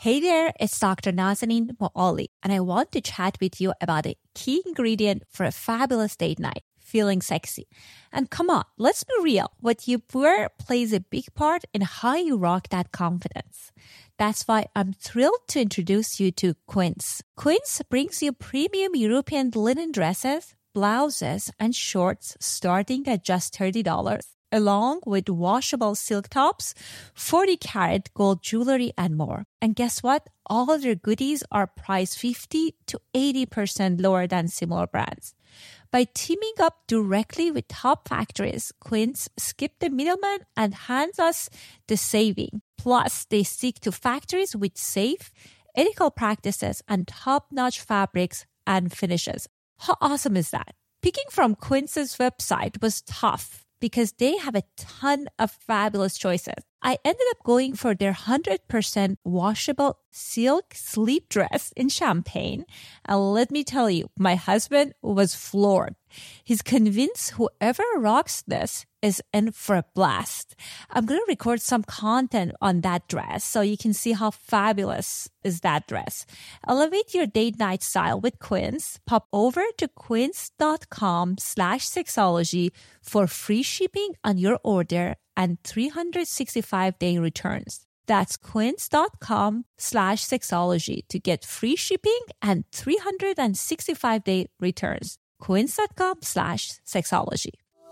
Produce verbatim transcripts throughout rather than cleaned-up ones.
Hey there, it's Doctor Nazanin Moali, and I want to chat with you about a key ingredient for a fabulous date night, feeling sexy. And come on, let's be real. What you wear plays a big part in how you rock that confidence. That's why I'm thrilled to introduce you to Quince. Quince brings you premium European linen dresses, blouses, and shorts starting at just thirty dollars, along with washable silk tops, forty karat gold jewelry, and more. And guess what? All of their goodies are priced fifty to eighty percent lower than similar brands. By teaming up directly with top factories, Quince skipped the middleman and hands us the saving. Plus, they stick to factories with safe, ethical practices and top-notch fabrics and finishes. How awesome is that? Picking from Quince's website was tough because they have a ton of fabulous choices. I ended up going for their one hundred percent washable silk sleep dress in champagne. And let me tell you, my husband was floored. He's convinced whoever rocks this is in for a blast. I'm going to record some content on that dress so you can see how fabulous is that dress. Elevate your date night style with Quince. Pop over to quince.com slash sexology for free shipping on your order and three hundred sixty-five day returns. That's quince.com slash sexology to get free shipping and three hundred sixty-five day returns. Quince.com slash sexology.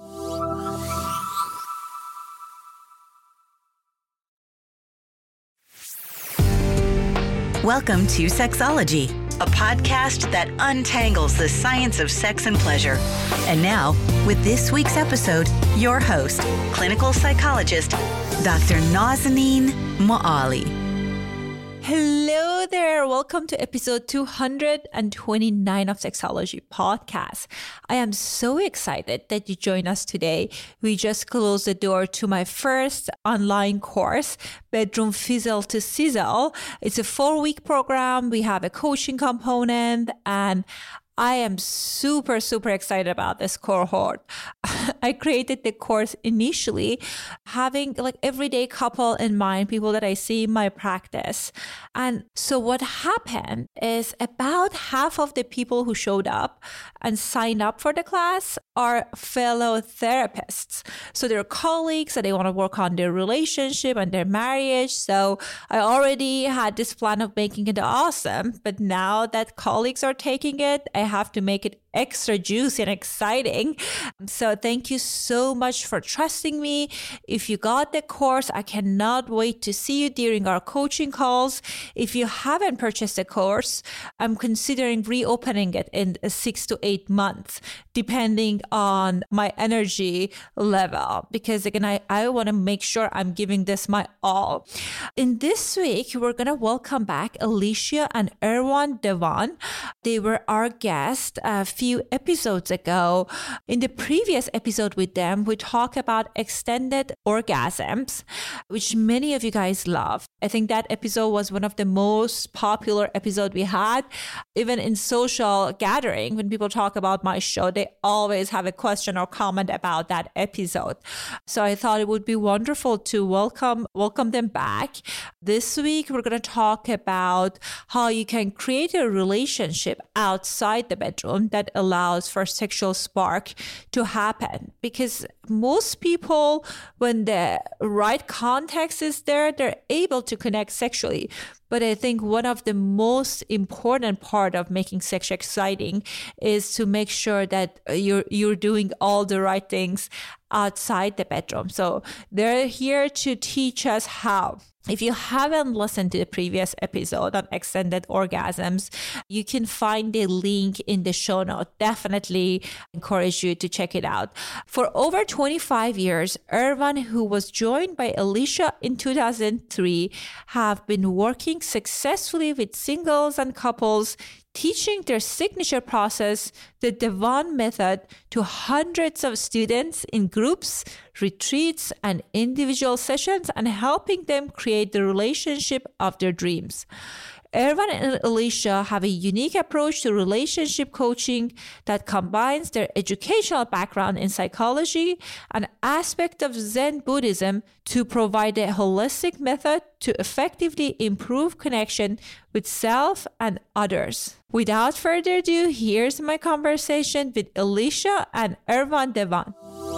Welcome to Sexology, a podcast that untangles the science of sex and pleasure. And now, with this week's episode, your host, clinical psychologist, Doctor Nazanin Moali. Hello there. Welcome to episode two hundred twenty-nine of Sexology Podcast. I am so excited that you join us today. We just closed the door to my first online course, Bedroom Fizzle to Sizzle. It's a four-week program. We have a coaching component, and I am super, super excited about this cohort. I created the course initially having like everyday couple in mind, people that I see in my practice. And so what happened is about half of the people who showed up and signed up for the class are fellow therapists. So they're colleagues and they want to work on their relationship and their marriage. So I already had this plan of making it awesome, but now that colleagues are taking it, I have to make it extra juicy and exciting. So thank you so much for trusting me. If you got the course, I cannot wait to see you during our coaching calls. If you haven't purchased the course, I'm considering reopening it in six to eight months, depending on my energy level. Because again, I, I want to make sure I'm giving this my all. In this week, we're going to welcome back Alicia and Erwan Devan. They were our guests a few episodes ago. In the previous episode with them, we talked about extended orgasms, which many of you guys love. I think that episode was one of the most popular episodes we had. Even in social gathering, when people talk about my show, they always have a question or comment about that episode. So I thought it would be wonderful to welcome welcome them back. This week, we're going to talk about how you can create a relationship outside the bedroom that allows for sexual spark to happen. Because most people, when the right context is there, they're able to connect sexually. But I think one of the most important part of making sex exciting is to make sure that you're you're doing all the right things outside the bedroom. So they're here to teach us how. If you haven't listened to the previous episode on extended orgasms, you can find the link in the show note. Definitely encourage you to check it out. For over twenty-five years, Erwan, who was joined by Alicia in two thousand three, have been working successfully with singles and couples, teaching their signature process, the Devan method, to hundreds of students in groups, retreats, and individual sessions, and helping them create the relationship of their dreams. Erwan and Alicia have a unique approach to relationship coaching that combines their educational background in psychology and aspect of Zen Buddhism to provide a holistic method to effectively improve connection with self and others. Without further ado, here's my conversation with Alicia and Erwan Devan.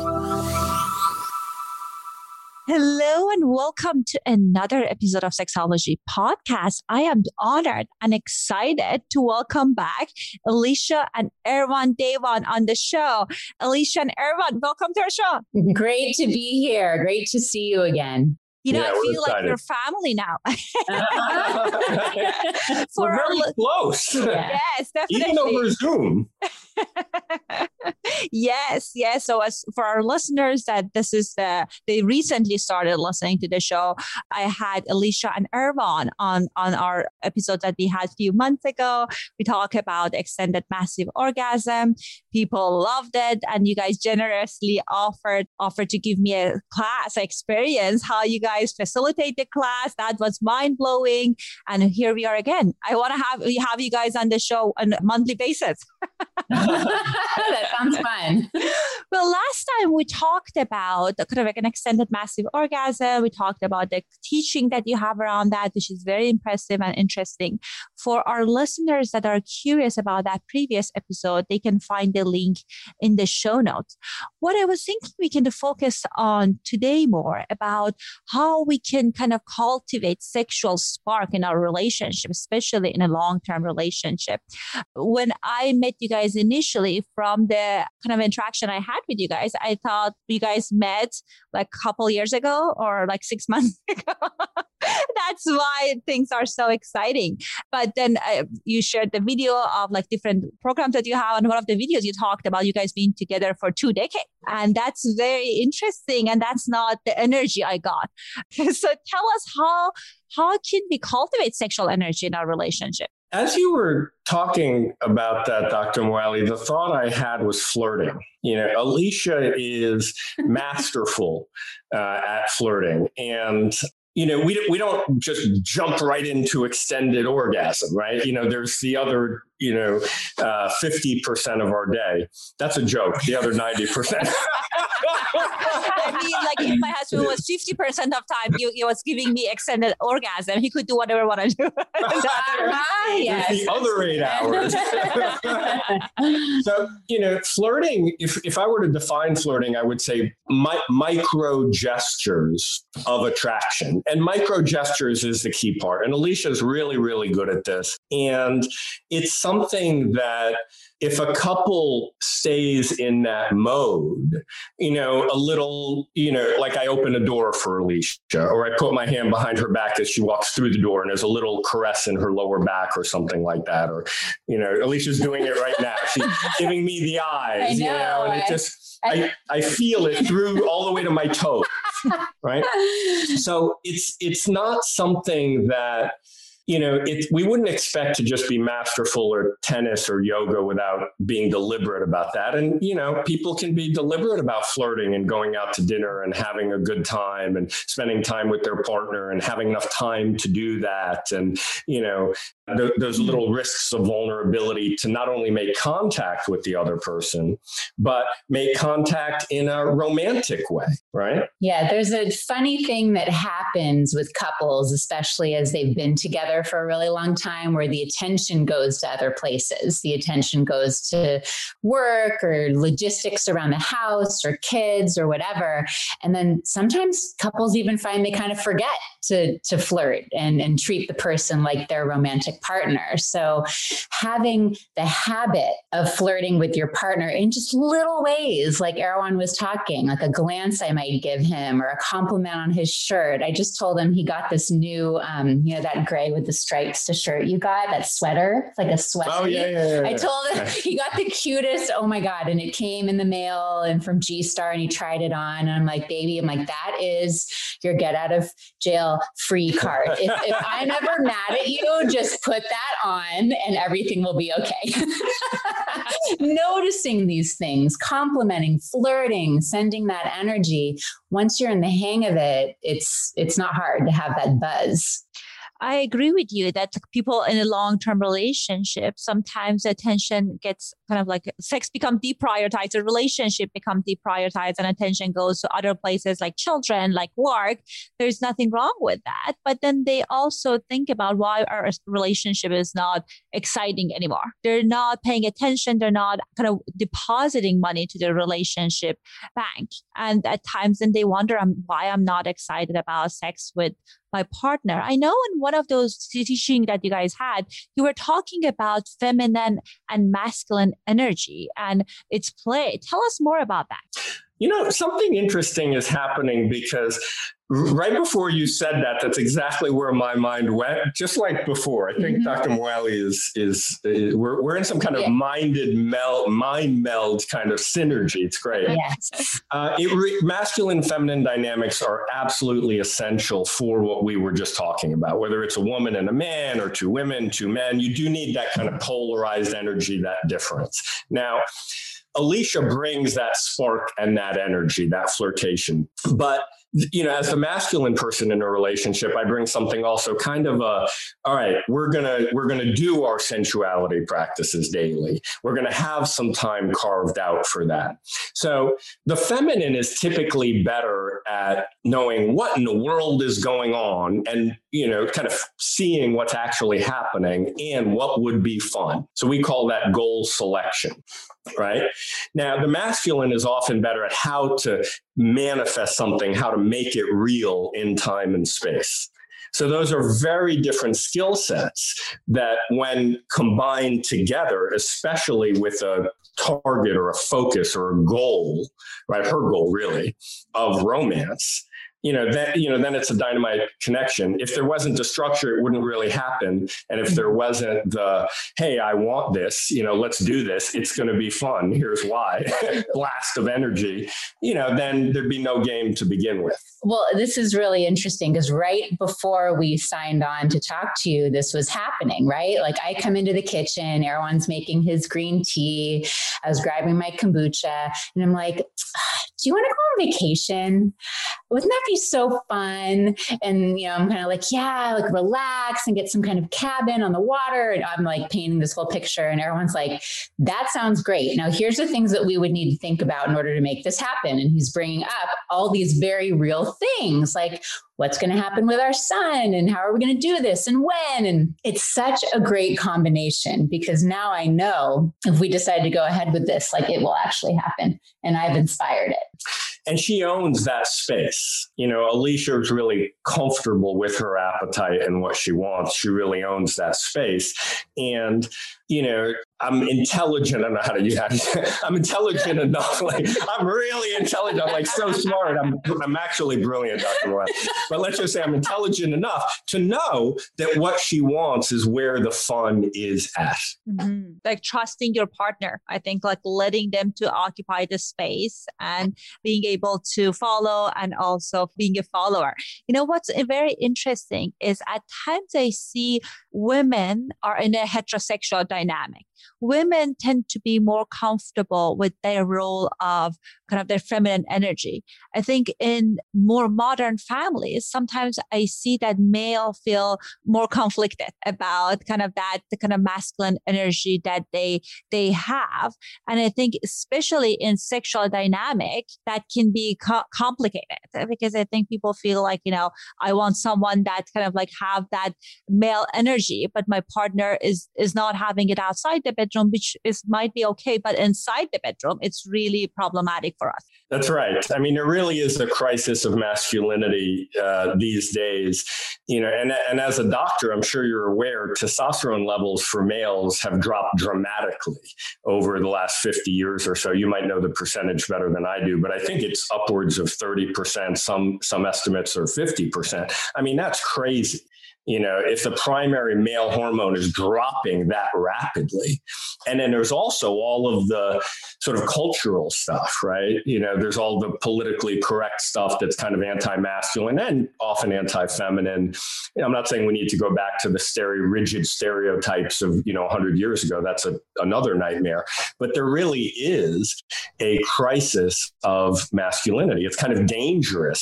Hello and welcome to another episode of Sexology Podcast. I am honored and excited to welcome back Alicia and Erwan Devan on the show. Alicia and Erwan, welcome to our show. Great to be here. Great to see you again. You know, yeah, I feel like we're family now. we're very li- close. Yeah. Yes, definitely. Even over Zoom. yes, yes. So as for our listeners that this is the, they recently started listening to the show, I had Alicia and Erwan on, on our episode that we had a few months ago. We talked about extended massive orgasm. People loved it. And you guys generously offered, offered to give me a class experience, how you guys facilitate the class. That was mind blowing. And here we are again. I want to have, have you guys on the show on a monthly basis. That sounds fun. Well, last time we talked about kind of like an extended massive orgasm. We talked about the teaching that you have around that, which is very impressive and interesting. For our listeners that are curious about that previous episode, they can find the link in the show notes. What I was thinking we can focus on today more about how we can kind of cultivate sexual spark in our relationship, especially in a long-term relationship. When I met you guys initially, from the kind of interaction I had with you guys, I thought you guys met like a couple years ago or like six months ago. That's why things are so exciting. But then uh, you shared the video of like different programs that you have. And one of the videos you talked about you guys being together for two decades. And that's very interesting. And that's not the energy I got. So tell us how, how can we cultivate sexual energy in our relationship? As you were talking about that, Doctor Moali, the thought I had was flirting. You know, Alicia is masterful uh, at flirting. And you know, we we don't just jump right into extended orgasm, right? You know, there's the other, you know, uh, fifty percent of our day. That's a joke. The other ninety percent. I mean, like if my husband was fifty percent of time, he, he was giving me extended orgasm. He could do whatever he wanted to do. Yes. The other eight hours. So, you know, flirting, if, if I were to define flirting, I would say mi- micro gestures of attraction. And micro gestures is the key part. And Alicia is really, really good at this. And it's something that if a couple stays in that mode, you know, a little, you know, like I open a door for Alicia, or I put my hand behind her back as she walks through the door and there's a little caress in her lower back or something like that. Or, you know, Alicia's doing it right now. She's giving me the eyes, I know, you know, and it just, I, I feel it through all the way to my toes, right? So it's, it's not something that, you know, it, we wouldn't expect to just be masterful or tennis or yoga without being deliberate about that. And, you know, people can be deliberate about flirting and going out to dinner and having a good time and spending time with their partner and having enough time to do that. And, you know, th- those little risks of vulnerability to not only make contact with the other person, but make contact in a romantic way, right? Yeah, there's a funny thing that happens with couples, especially as they've been together for a really long time, where the attention goes to other places. The attention goes to work or logistics around the house or kids or whatever. And then sometimes couples even find they kind of forget to, to flirt and, and treat the person like their romantic partner. So having the habit of flirting with your partner in just little ways, like Erwan was talking, like a glance I might give him or a compliment on his shirt. I just told him he got this new, um, you know, that gray with the stripes to shirt you got, that sweater, it's like a sweater. Oh, yeah, yeah, yeah, yeah. I told him he got the cutest, oh my God. And it came in the mail and from G-Star and he tried it on. And I'm like, baby, I'm like, that is your get out of jail free card. If, if I'm ever mad at you, just put that on and everything will be okay. Noticing these things, complimenting, flirting, sending that energy. Once you're in the hang of it, it's it's not hard to have that buzz. I agree with you that people in a long-term relationship, sometimes attention gets kind of like sex become deprioritized, a relationship become deprioritized, and attention goes to other places like children, like work. There's nothing wrong with that. But then they also think about why our relationship is not exciting anymore. They're not paying attention. They're not kind of depositing money to their relationship bank. And at times then they wonder um, why I'm not excited about sex with my partner. I know in one of those teaching that you guys had, you were talking about feminine and masculine energy and its play. Tell us more about that. You know, something interesting is happening because right before you said that, that's exactly where my mind went. Just like before, I think mm-hmm. Doctor Moali is, is, is we're, we're in some kind of yeah. minded meld, mind meld kind of synergy. It's great. Yes. Uh, it re- masculine, feminine dynamics are absolutely essential for what we were just talking about, whether it's a woman and a man or two women, two men, you do need that kind of polarized energy, that difference. Now, Alicia brings that spark and that energy, that flirtation. But, you know, as the masculine person in a relationship, I bring something also kind of a, all right, we're going to, we're going to do our sensuality practices daily. We're going to have some time carved out for that. So the feminine is typically better at knowing what in the world is going on and, you know, kind of seeing what's actually happening and what would be fun. So we call that goal selection. Right? Now, the masculine is often better at how to manifest something, how to make it real in time and space. So those are very different skill sets that when combined together, especially with a target or a focus or a goal, right? Her goal really of romance, you know, then, you know, then it's a dynamite connection. If there wasn't the structure, it wouldn't really happen. And if there wasn't the, hey, I want this, you know, let's do this. It's going to be fun. Here's why. Blast of energy, you know, then there'd be no game to begin with. Well, this is really interesting because right before we signed on to talk to you, this was happening, right? Like I come into the kitchen, Erwan's making his green tea. I was grabbing my kombucha and I'm like, do you want to go on vacation? Wouldn't that be so fun? And, you know, I'm kind of like, yeah, like relax and get some kind of cabin on the water. And I'm like painting this whole picture and everyone's like, that sounds great. Now, here's the things that we would need to think about in order to make this happen. And he's bringing up all these very real things like what's going to happen with our son and how are we going to do this and when? And it's such a great combination because now I know if we decide to go ahead with this, like it will actually happen. And I've inspired it. And she owns that space. You know, Alicia is really comfortable with her appetite and what she wants. She really owns that space. And, you know, I'm intelligent enough. How do you have I'm intelligent enough. Like, I'm really intelligent. I'm like so smart. I'm, I'm actually brilliant, Doctor Moali. But let's just say I'm intelligent enough to know that what she wants is where the fun is at. Mm-hmm. Like trusting your partner. I think like letting them to occupy the space and being able to follow and also being a follower. You know, what's very interesting is at times I see women are in a heterosexual dynamic. Women tend to be more comfortable with their role of kind of their feminine energy. I think in more modern families, sometimes I see that male feel more conflicted about kind of that, the kind of masculine energy that they, they have. And I think especially in sexual dynamic, that can be co- complicated because I think people feel like, you know, I want someone that kind of like have that male energy, but my partner is, is not having it outside the bedroom, which is might be okay, but inside the bedroom, it's really problematic for us. That's right. I mean, there really is a crisis of masculinity uh, these days, you know, and, and as a doctor, I'm sure you're aware, testosterone levels for males have dropped dramatically over the last fifty years or so. You might know the percentage better than I do, but I think it's upwards of thirty percent. Some, some estimates are fifty percent. I mean, that's crazy. You know, if the primary male hormone is dropping that rapidly. And then there's also all of the sort of cultural stuff, right? You know, there's all the politically correct stuff that's kind of anti-masculine and often anti-feminine. You know, I'm not saying we need to go back to the stereo, rigid stereotypes of, you know, one hundred years ago. That's a, another nightmare. But there really is a crisis of masculinity. It's kind of dangerous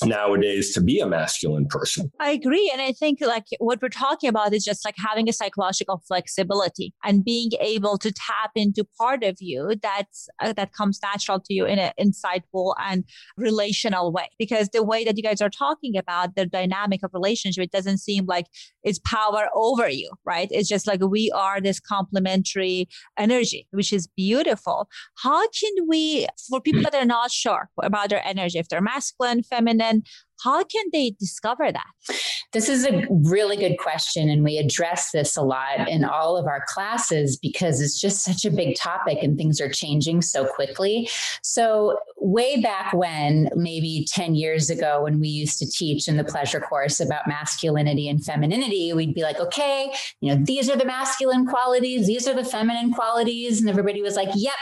nowadays to be a masculine person. I agree. And I think like what we're talking about is just like having a psychological flexibility and being able to tap into part of you that's uh, that comes natural to you in an insightful and relational way. Because the way that you guys are talking about the dynamic of relationship, it doesn't seem like it's power over you, right? It's just like we are this complementary energy, which is beautiful. How can we, for people that are not sure about their energy, if they're masculine, feminine, how can they discover that? This is a really good question. And we address this a lot in all of our classes because it's just such a big topic and things are changing so quickly. So way back when, maybe ten years ago, when we used to teach in the pleasure course about masculinity and femininity, we'd be like, okay, you know, these are the masculine qualities, these are the feminine qualities. And everybody was like, yep.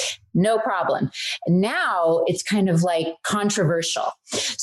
No problem. Now it's kind of like controversial.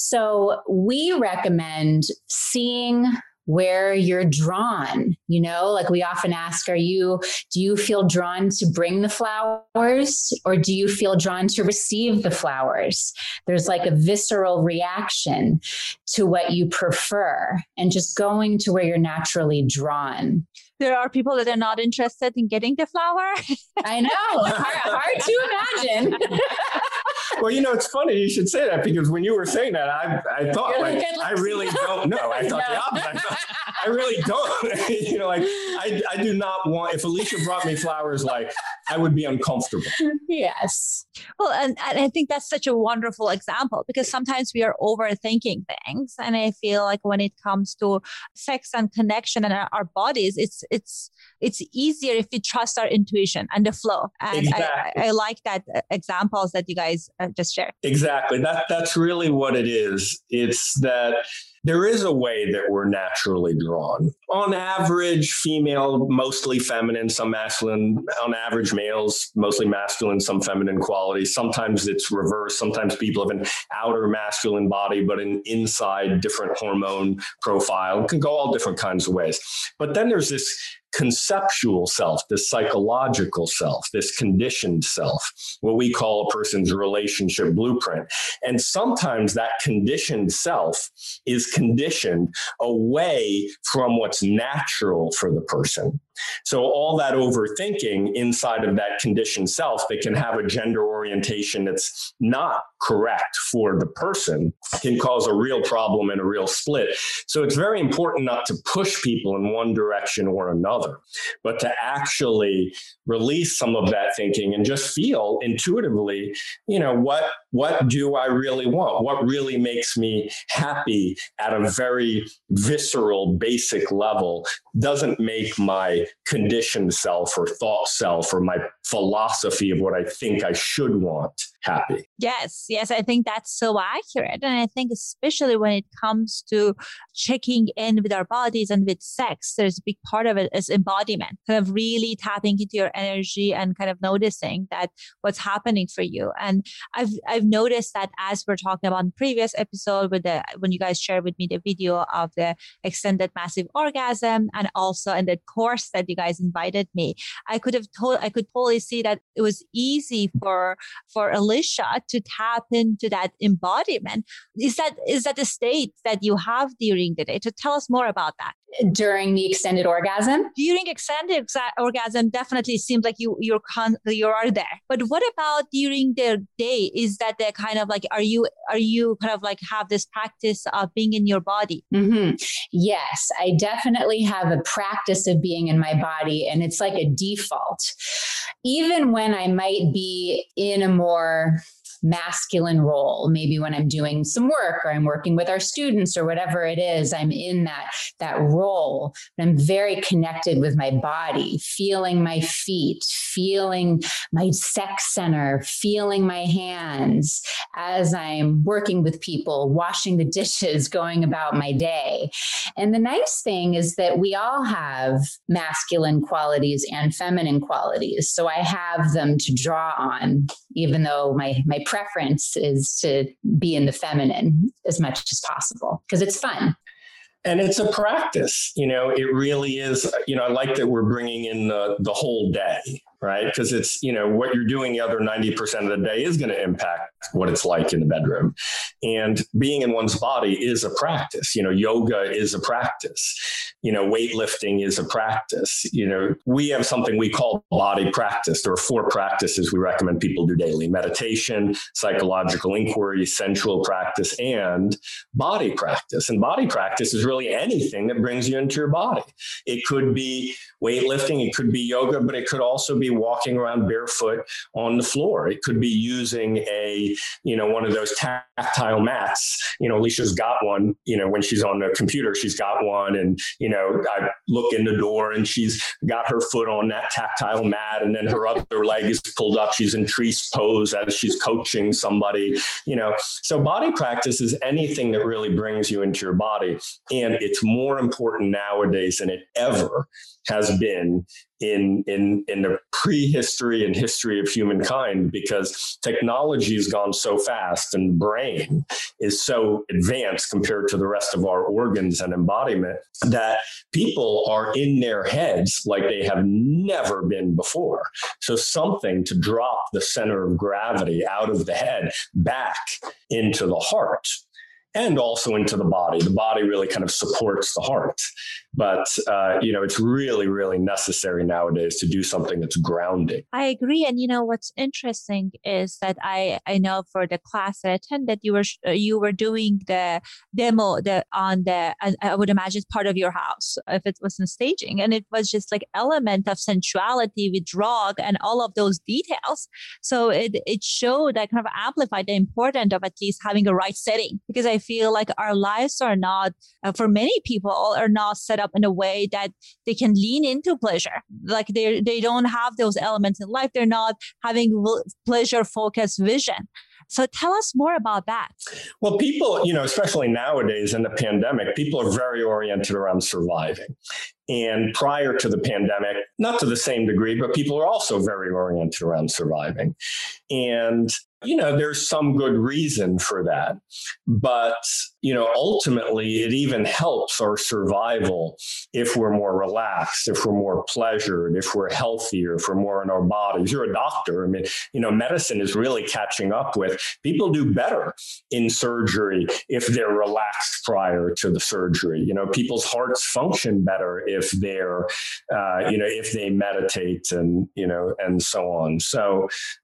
So we recommend seeing where you're drawn, you know, like we often ask, are you, do you feel drawn to bring the flowers or do you feel drawn to receive the flowers? There's like a visceral reaction to what you prefer and just going to where you're naturally drawn. There are people that are not interested in getting the flower. I know. Hard, hard to imagine. Well, you know, it's funny you should say that because when you were saying that, I I thought, like, I really don't know. I thought no. the opposite. I, thought, I really don't. You know, like, I, I do not want, if Alicia brought me flowers, like, I would be uncomfortable. Yes. Well, and, and I think that's such a wonderful example because sometimes we are overthinking things. And I feel like when it comes to sex and connection and our, our bodies, it's it's it's easier if we trust our intuition and the flow. And exactly. I, I like that examples that you guys uh, just shared. Exactly. That that's really what it is. It's that there is a way that we're naturally drawn. On average, female, mostly feminine, some masculine. On average, males, mostly masculine, some feminine qualities. Sometimes it's reversed. Sometimes people have an outer masculine body, but an inside different hormone profile. It can go all different kinds of ways. But then there's this conceptual self, this psychological self, this conditioned self, what we call a person's relationship blueprint. And sometimes that conditioned self is conditioned away from what's natural for the person. So all that overthinking inside of that conditioned self that can have a gender orientation that's not correct for the person can cause a real problem and a real split. So it's very important not to push people in one direction or another, but to actually release some of that thinking and just feel intuitively, you know, what, what do I really want? What really makes me happy at a very visceral, basic level doesn't make my conditioned self or thought self or my philosophy of what I think I should want happy. Yes, yes, I think that's so accurate. And I think especially when it comes to checking in with our bodies and with sex, there's a big part of it is embodiment, kind of really tapping into your energy and kind of noticing that what's happening for you. And I've I've noticed that as we're talking about in the previous episode with the when you guys shared with me the video of the extended massive orgasm and also in the course that you guys invited me, I could have told I could totally see that it was easy for for Alicia to tap into that embodiment. Is that is that the state that you have during the day? To tell us more about that. During the extended orgasm? During extended exa- orgasm, definitely seems like you you're con- you are there. But what about during the day? Is that the kind of like are you are you kind of like have this practice of being in your body? Mm-hmm. Yes, I definitely have a practice of being in my body, and it's like a default. Even when I might be in a more masculine role, maybe when I'm doing some work or I'm working with our students or whatever it is, I'm in that, that role. I'm very connected with my body, feeling my feet, feeling my sex center, feeling my hands as I'm working with people, washing the dishes, going about my day. And the nice thing is that we all have masculine qualities and feminine qualities. So I have them to draw on, even though my, my preference is to be in the feminine as much as possible because it's fun. And it's a practice, you know, it really is, you know, I like that we're bringing in the, the whole day. right? Because it's, you know, what you're doing the other ninety percent of the day is going to impact what it's like in the bedroom. And being in one's body is a practice. You know, yoga is a practice. You know, weightlifting is a practice. You know, we have something we call body practice. There are four practices we recommend people do daily: meditation, psychological inquiry, sensual practice, and body practice. And body practice is really anything that brings you into your body. It could be weightlifting, it could be yoga, but it could also be walking around barefoot on the floor. It could be using a, you know, one of those tactile mats. You know, Alicia's got one, you know, when she's on the computer, she's got one. And, you know, I look in the door and she's got her foot on that tactile mat, and then her other leg is pulled up. She's in tree pose as she's coaching somebody, you know. So body practice is anything that really brings you into your body. And it's more important nowadays than it ever has been in, in, in the prehistory and history of humankind, because technology has gone so fast and the brain is so advanced compared to the rest of our organs and embodiment that people are in their heads like they have never been before. So something to drop the center of gravity out of the head back into the heart, and also into the body. The body really kind of supports the heart. But, uh, you know, it's really, really necessary nowadays to do something that's grounding. I agree. And, you know, what's interesting is that I, I know for the class that I attended, you were you were doing the demo the, on the, I, I would imagine part of your house, if it wasn't staging. And it was just like element of sensuality with drug and all of those details. So it, it showed, that kind of amplified the importance of at least having a right setting, because I feel like our lives are not, uh, for many people, are not set up in a way that they can lean into pleasure. Like they they don't have those elements in life. They're not having pleasure focused vision. So tell us more about that. Well, people, you know, especially nowadays in the pandemic, people are very oriented around surviving. And prior to the pandemic, not to the same degree, but people are also very oriented around surviving. And, you know, there's some good reason for that. But, you know, ultimately, it even helps our survival if we're more relaxed, if we're more pleasured, if we're healthier, if we're more in our bodies. You're a doctor. I mean, you know, medicine is really catching up with people do better in surgery if they're relaxed prior to the surgery. You know, people's hearts function better if they're, uh, you know, if they meditate and, you know, and so on. So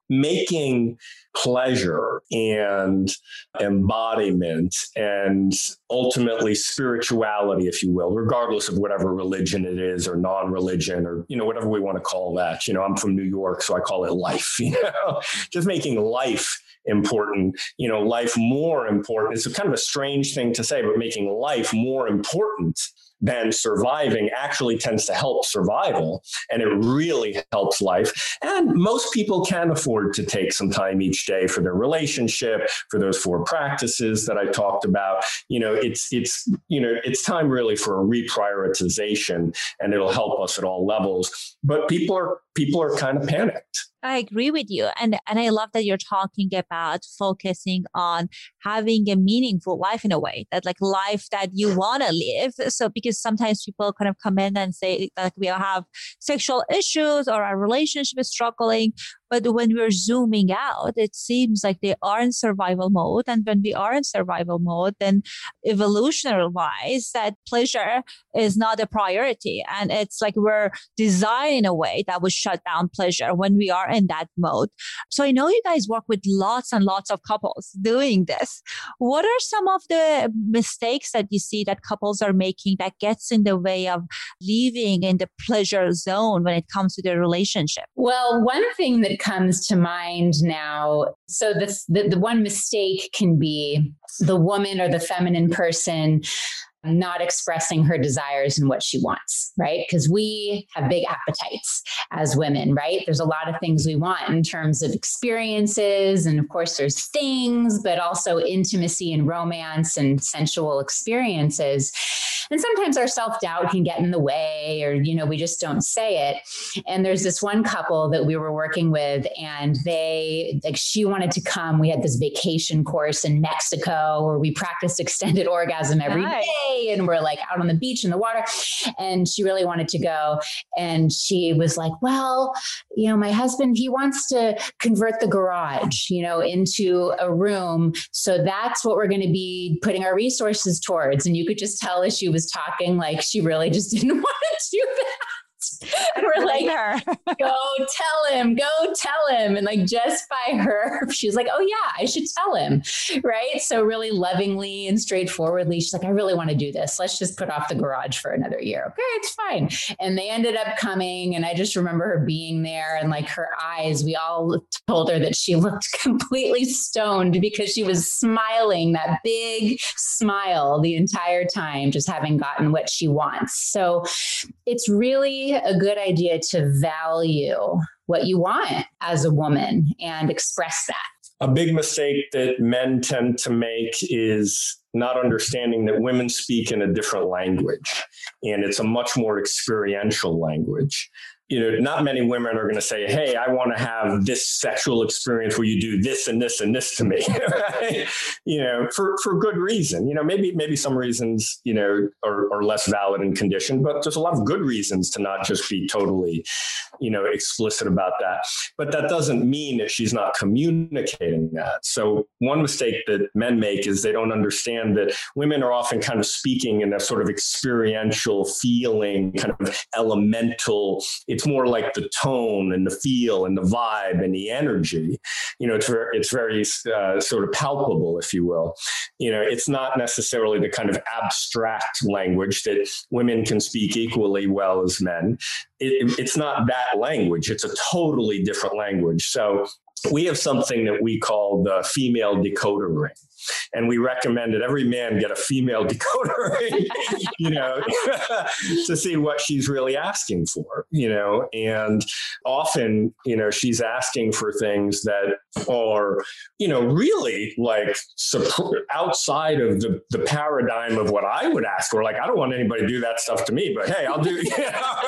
making pleasure and embodiment and ultimately spirituality, if you will, regardless of whatever religion it is or non-religion or, you know, whatever we want to call that. You know, I'm from New York, so I call it life, you know, just making life important, you know, life more important. It's a kind of a strange thing to say, but making life more important than surviving actually tends to help survival, and it really helps life. And most people can afford to take some time each day for their relationship, for those four practices that I talked about. You know, it's it's you know it's time really for a reprioritization, and it'll help us at all levels. But people are people are kind of panicked. I agree with you. And and I love that you're talking about focusing on having a meaningful life in a way, that like life that you want to live. So because sometimes people kind of come in and say like we have sexual issues or our relationship is struggling. But when we're zooming out, it seems like they are in survival mode. And when we are in survival mode, then evolutionary wise, that pleasure is not a priority. And it's like we're designed in a way that would shut down pleasure when we are in that mode. So I know you guys work with lots and lots of couples doing this. What are some of the mistakes that you see that couples are making that gets in the way of living in the pleasure zone when it comes to their relationship? Well, one thing that comes to mind now, so this, the, the one mistake can be the woman or the feminine person not expressing her desires and what she wants, right? Because we have big appetites as women, right? There's a lot of things we want in terms of experiences. And of course, there's things, but also intimacy and romance and sensual experiences. And sometimes our self-doubt can get in the way, or, you know, we just don't say it. And there's this one couple that we were working with, and they, like, she wanted to come. We had this vacation course in Mexico where we practiced extended orgasm every Nice. day. And we're like out on the beach in the water. And she really wanted to go. And she was like, well, you know, my husband, he wants to convert the garage, you know, into a room. So that's what we're going to be putting our resources towards. And you could just tell as she was talking, like, she really just didn't want to do that. And we're like, her. go tell him, go tell him. And like, just by her, she's like, oh yeah, I should tell him. Right. So really lovingly and straightforwardly, she's like, I really want to do this. Let's just put off the garage for another year. Okay, it's fine. And they ended up coming. And I just remember her being there, and like her eyes, we all told her that she looked completely stoned because she was smiling, that big smile the entire time, just having gotten what she wants. So it's really a good idea to value what you want as a woman and express that. A big mistake that men tend to make is not understanding that women speak in a different language, and it's a much more experiential language. You know, not many women are going to say, hey, I want to have this sexual experience where you do this and this and this to me, right? You know, for, for good reason. You know, maybe maybe some reasons, you know, are, are less valid and conditioned, but there's a lot of good reasons to not just be totally, you know, explicit about that. But that doesn't mean that she's not communicating that. So one mistake that men make is they don't understand that women are often kind of speaking in a sort of experiential feeling, kind of elemental. It's more like the tone and the feel and the vibe and the energy. You know, it's very, it's very uh, sort of palpable, if you will. You know, it's not necessarily the kind of abstract language that women can speak equally well as men. It, it's not that language. It's a totally different language. So we have something that we call the female decoder ring. And we recommend that every man get a female decoder ring, you know, to see what she's really asking for, you know, and often, you know, she's asking for things that are, you know, really like outside of the, the paradigm of what I would ask for. Like, I don't want anybody to do that stuff to me, but hey, I'll do, you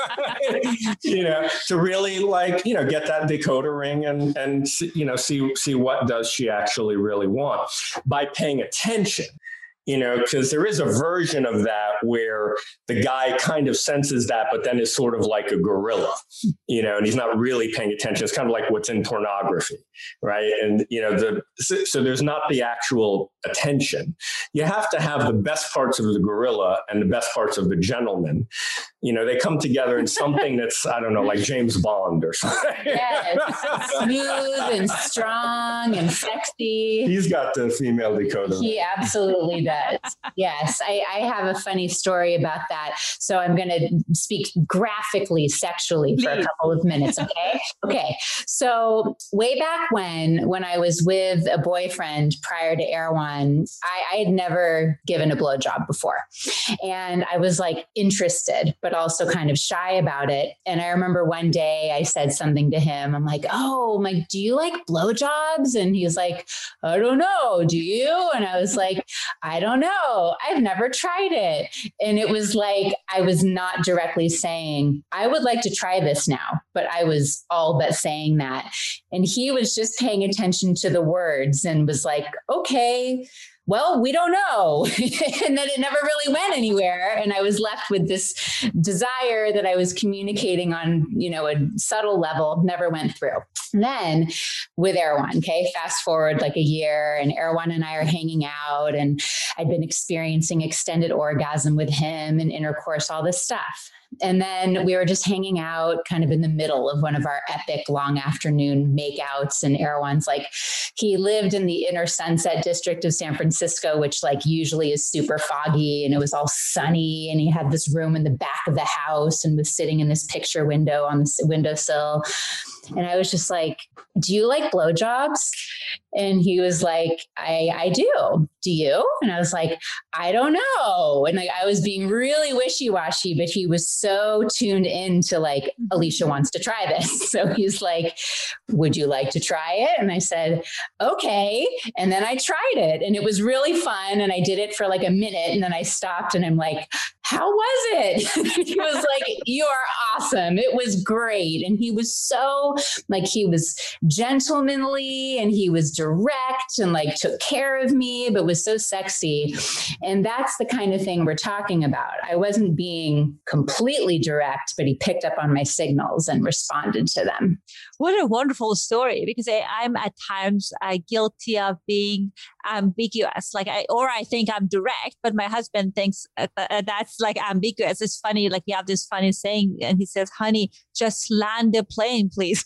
know, you know, to really like, you know, get that decoder ring and, and, you know, see, see what does she actually really want by paying attention, you know, because there is a version of that where the guy kind of senses that, but then is sort of like a gorilla, you know, and he's not really paying attention. It's kind of like what's in pornography, right? And, you know, the so, so there's not the actual attention. You have to have the best parts of the gorilla and the best parts of the gentleman. You know, they come together in something that's, I don't know, like James Bond or something. Yes, smooth and strong and sexy. He's got the female decoder. He absolutely does. Yes, I, I have a funny story about that. So I'm going to speak graphically, sexually for a couple of minutes. Okay. Okay. So way back when, when I was with a boyfriend prior to Erewhon, I, I had never given a blowjob before. And I was like interested, but also kind of shy about it. And I remember one day I said something to him. I'm like, oh, I'm like, do you like blowjobs? And he was like, I don't know. Do you? And I was like, I don't know. I've never tried it. And it was like, I was not directly saying, I would like to try this now, but I was all but saying that. And he was just paying attention to the words and was like, okay, well, we don't know. And then it never really went anywhere. And I was left with this desire that I was communicating on, you know, a subtle level, never went through. And then with Erewhon, okay, fast forward like a year, and Erewhon and I are hanging out, and I'd been experiencing extended orgasm with him and intercourse, all this stuff. And then we were just hanging out kind of in the middle of one of our epic long afternoon makeouts. And Erewhon's like, he lived in the inner Sunset District of San Francisco, which like usually is super foggy, and it was all sunny. And he had this room in the back of the house and was sitting in this picture window on the windowsill. And I was just like, do you like blowjobs? And he was like, I, I do. Do you? And I was like, I don't know. And like, I was being really wishy-washy, but he was so tuned in to like, Alicia wants to try this. So he's like, would you like to try it? And I said, okay. And then I tried it, and it was really fun. And I did it for like a minute, and then I stopped, and I'm like, how was it? He was like, you are awesome. It was great. And he was so like, he was gentlemanly and he was direct and like took care of me, but was so sexy. And that's the kind of thing we're talking about. I wasn't being completely direct, but he picked up on my signals and responded to them. What a wonderful story, because I, I'm at times uh, guilty of being ambiguous. Like I, or I think I'm direct, but my husband thinks uh, uh, that's like ambiguous. It's funny. Like you have this funny saying and he says, honey, just land the plane, please.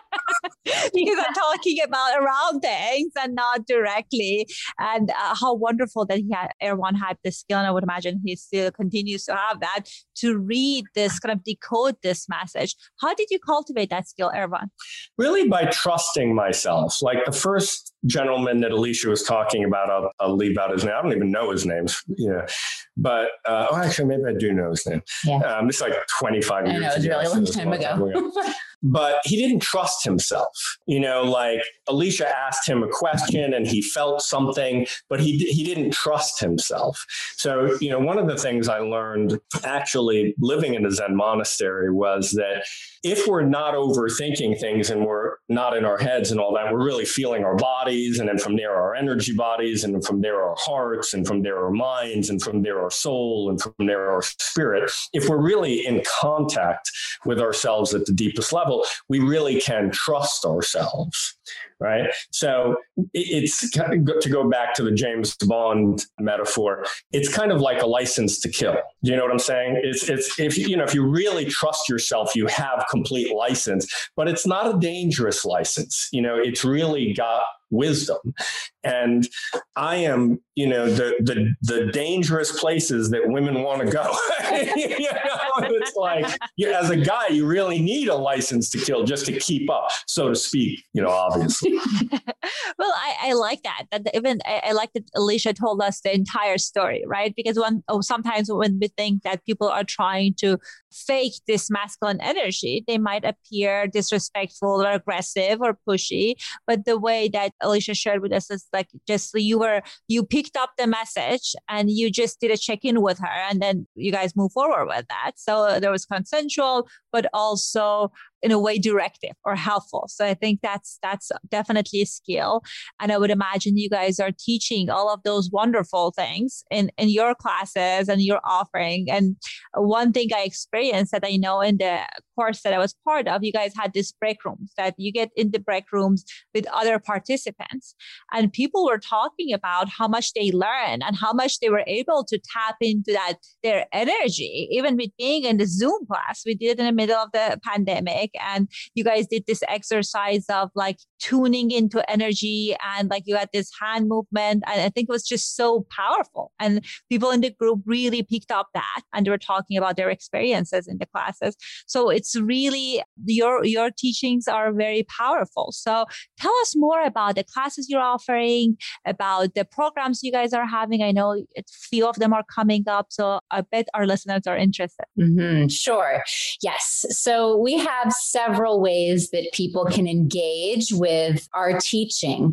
Because I'm talking about around things and not directly. And uh, how wonderful that he had, Erwan had the skill. And I would imagine he still continues to have that, to read this, kind of decode this message. How did you cultivate that skill, Erwan? Really by trusting myself. Like the first gentleman that Alicia was talking about, I'll, I'll leave out his name. I don't even know his name. Yeah. But, uh, oh, actually, maybe I do know his name. Yeah. Um, it's like twenty-five years ago. I know, it was a really long time ago. But he didn't trust himself. You know, like Alicia asked him a question and he felt something, but he he didn't trust himself. So, you know, one of the things I learned actually living in a Zen monastery was that if we're not overthinking things and we're not in our heads and all that, we're really feeling our bodies, and then from there our energy bodies, and from there our hearts, and from there our minds, and from there our soul, and from there our spirit. If we're really in contact with ourselves at the deepest level, we really can trust ourselves, right? So it's to go back to the James Bond metaphor. It's kind of like a license to kill. Do you know what I'm saying? It's it's if you know if you really trust yourself, you have complete license, but it's not a dangerous license. You know, it's really got wisdom. And I am, you know, the the the dangerous places that women want to go. You know, it's like, you, as a guy, you really need a license to kill just to keep up, so to speak, you know, obviously. Well, I, I like that. That even I, I like that Alicia told us the entire story, right? Because one, oh, sometimes when we think that people are trying to fake this masculine energy, they might appear disrespectful or aggressive or pushy. But the way that Alicia shared with us is like just you were you picked up the message and you just did a check-in with her, and then you guys move forward with that. So there was consensual, but also in a way directive or helpful. So I think that's that's definitely a skill. And I would imagine you guys are teaching all of those wonderful things in, in your classes and your offering. And one thing I experienced that I know in the course that I was part of, you guys had these break rooms that you get in the break rooms with other participants. And people were talking about how much they learn and how much they were able to tap into that, their energy, even with being in the Zoom class. We did it in the middle of the pandemic. And you guys did this exercise of like tuning into energy, and like you had this hand movement. And I think it was just so powerful. And people in the group really picked up that, and they were talking about their experiences in the classes. So it's really, your, your teachings are very powerful. So tell us more about the classes you're offering, about the programs you guys are having. I know a few of them are coming up, so I bet our listeners are interested. Mm-hmm, sure. Yes. So we have several ways that people can engage with our teaching.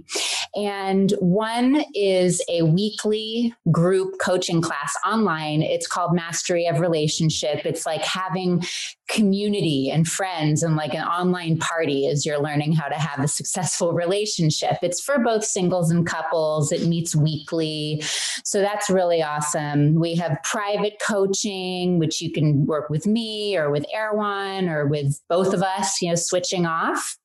And one is a weekly group coaching class online. It's called Mastery of Relationship. It's like having community and friends and like an online party as you're learning how to have a successful relationship. It's for both singles and couples. It meets weekly. So that's really awesome. We have private coaching, which you can work with me or with Erwan or with both of us, you know, switching off.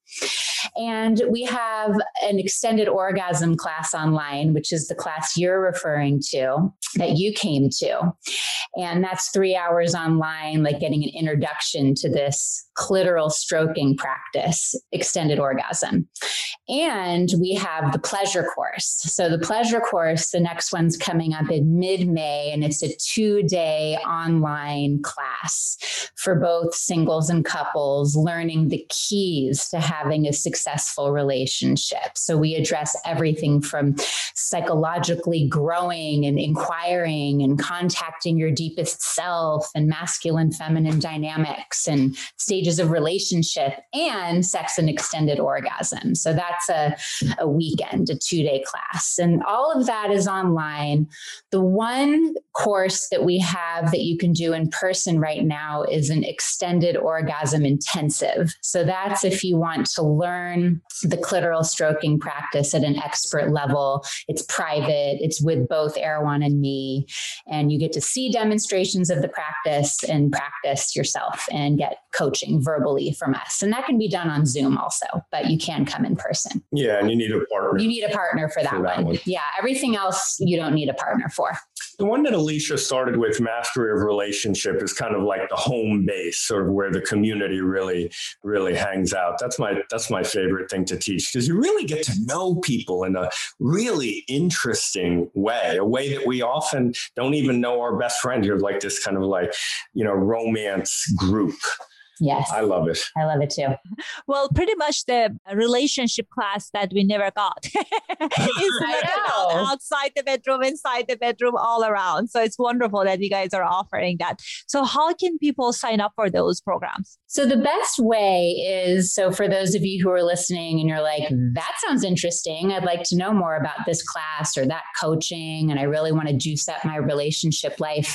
And we have an extended orgasm class online, which is the class you're referring to, that you came to. And that's three hours online, like getting an introduction to this clitoral stroking practice, extended orgasm. And we have the pleasure course. So the pleasure course, the next one's coming up in mid-May, and it's a two-day online class for both singles and couples, learning the keys to have having a successful relationship. So we address everything from psychologically growing and inquiring and contacting your deepest self and masculine, feminine dynamics and stages of relationship and sex and extended orgasm. So that's a, a weekend, a two-day class. And all of that is online. The one course that we have that you can do in person right now is an extended orgasm intensive. So that's if you want to learn the clitoral stroking practice at an expert level. It's private. It's with both Erwan and me. And you get to see demonstrations of the practice and practice yourself and get coaching verbally from us. And that can be done on Zoom also, but you can come in person. Yeah, and you need a partner. You need a partner for that, for that one. one. Yeah, everything else you don't need a partner for. The one that Alicia started with, Mastery of Relationship, is kind of like the home base, sort of where the community really, really hangs out. That's my that's my favorite thing to teach, because you really get to know people in a really interesting way, a way that we often don't even know our best friends. You're like this kind of like, you know, romance group. Yes. I love it. I love it too. Well, pretty much the relationship class that we never got. It's outside the bedroom, inside the bedroom, all around. So it's wonderful that you guys are offering that. So how can people sign up for those programs? So the best way is, so for those of you who are listening and you're like, that sounds interesting. I'd like to know more about this class or that coaching, and I really want to juice up my relationship life.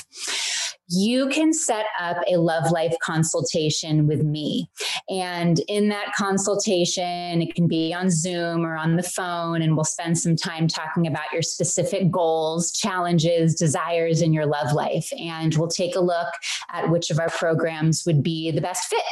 You can set up a love life consultation with me. And in that consultation, it can be on Zoom or on the phone, and we'll spend some time talking about your specific goals, challenges, desires in your love life. And we'll take a look at which of our programs would be the best fit.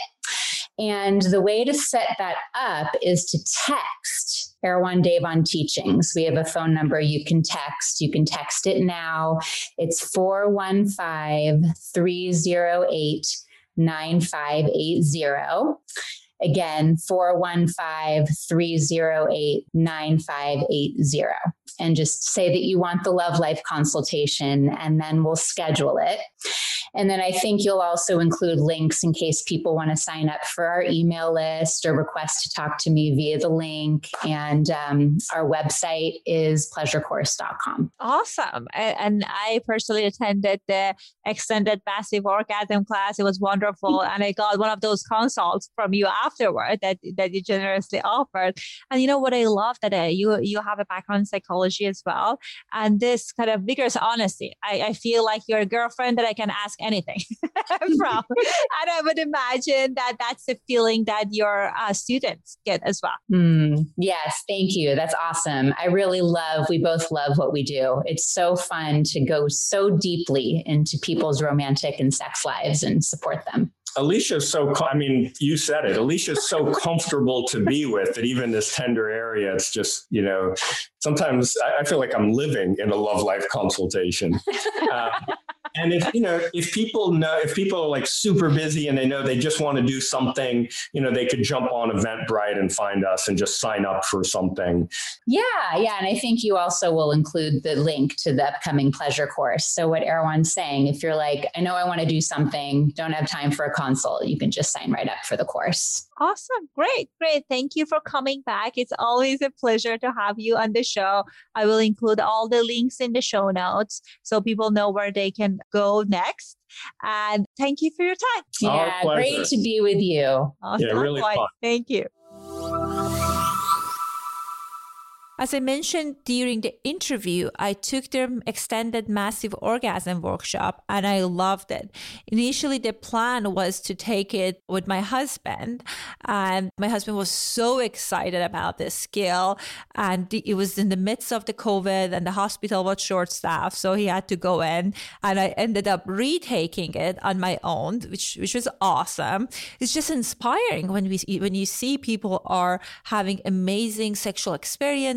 And the way to set that up is to text Erwan Devon Teachings. We have a phone number you can text. You can text it now. It's four one five, three zero eight, nine five eight zero. Again, four one five, three zero eight, nine five eight zero. And just say that you want the Love Life consultation, and then we'll schedule it. And then I think you'll also include links in case people want to sign up for our email list or request to talk to me via the link. And um, our website is pleasure course dot com. Awesome. And I personally attended the extended massive orgasm class. It was wonderful. And I got one of those consults from you afterward that, that you generously offered. And you know what I love that uh, you, you have a background in psychology as well. And this kind of vigorous honesty. I, I feel like you're a girlfriend that I can ask anything from. And I would imagine that that's the feeling that your uh, students get as well. Mm, yes, thank you. That's awesome. I really love, we both love what we do. It's so fun to go so deeply into people's romantic and sex lives and support them. Alicia's so, I mean, you said it, Alicia's so comfortable to be with that even this tender area, it's just, you know, sometimes I feel like I'm living in a love life consultation. Uh, And if, you know, if people know, if people are like super busy and they know they just want to do something, you know, they could jump on Eventbrite and find us and just sign up for something. Yeah. Yeah. And I think you also will include the link to the upcoming pleasure course. So what Erwan's saying, if you're like, I know I want to do something, don't have time for a consult, you can just sign right up for the course. Awesome. Great. Great. Thank you for coming back. It's always a pleasure to have you on the show. I will include all the links in the show notes so people know where they can go next. And thank you for your time. Yeah, great to be with you. Awesome. Yeah, really fun. Thank you. As I mentioned during the interview, I took their extended massive orgasm workshop and I loved it. Initially, the plan was to take it with my husband, and my husband was so excited about this skill. And it was in the midst of the COVID and the hospital was short staffed, so he had to go in, and I ended up retaking it on my own, which which was awesome. It's just inspiring when we when you see people are having amazing sexual experiences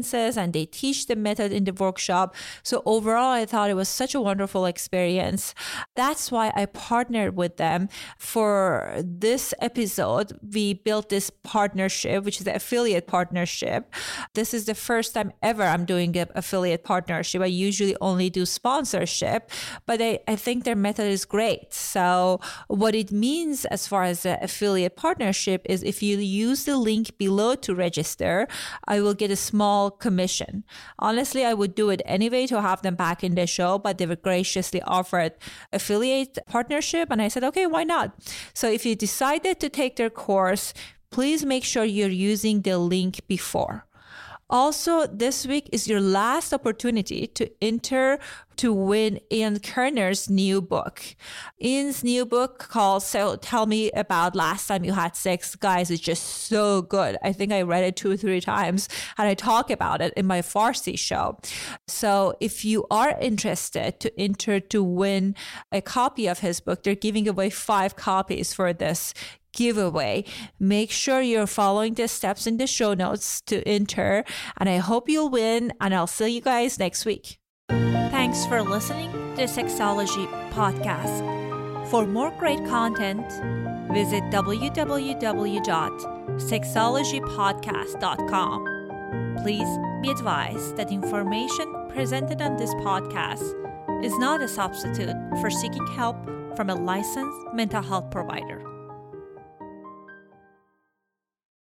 audiences and they teach the method in the workshop. So overall, I thought it was such a wonderful experience. That's why I partnered with them for this episode. We built this partnership, which is the affiliate partnership. This is the first time ever I'm doing an affiliate partnership. I usually only do sponsorship, but I, I think their method is great. So what it means as far as the affiliate partnership is if you use the link below to register, I will get a small commission. Honestly, I would do it anyway to have them back in the show, but they were graciously offered affiliate partnership. And I said, okay, why not? So if you decided to take their course, please make sure you're using the link before. Also, this week is your last opportunity to enter to win Ian Kerner's new book. Ian's new book called So Tell Me About Last Time You Had Sex. Guys, it's just so good. I think I read it two or three times and I talk about it in my Farsi show. So if you are interested to enter to win a copy of his book, they're giving away five copies for this giveaway. Make sure you're following the steps in the show notes to enter, and I hope you'll win, and I'll see you guys next week. Thanks for listening to the Sexology Podcast. For more great content, visit w w w dot sexology podcast dot com. Please be advised that information presented on this podcast is not a substitute for seeking help from a licensed mental health provider.